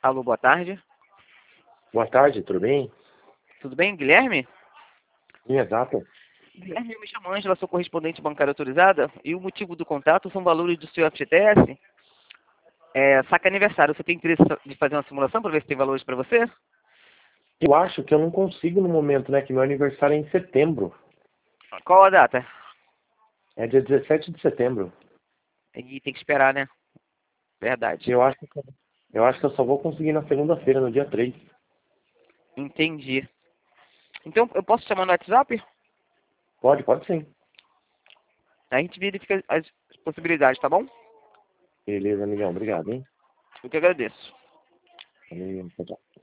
Alô, boa tarde. Boa tarde, tudo bem? Tudo bem, Guilherme? Sim, exato. Guilherme, eu me chamo Ângela, sou correspondente bancária autorizada e o motivo do contato são valores do seu FGTS. Saca aniversário, você tem interesse de fazer uma simulação para ver se tem valores para você? Eu acho que eu não consigo no momento, né? Que meu aniversário é em setembro. Qual a data? É dia 17 de setembro. E tem que esperar, né? Verdade. Eu acho que eu só vou conseguir na segunda-feira, no dia 3. Entendi. Então, eu posso te chamar no WhatsApp? Pode sim. A gente verifica as possibilidades, tá bom? Beleza, amigão. Obrigado, hein? Eu que agradeço. Valeu, tchau, tchau.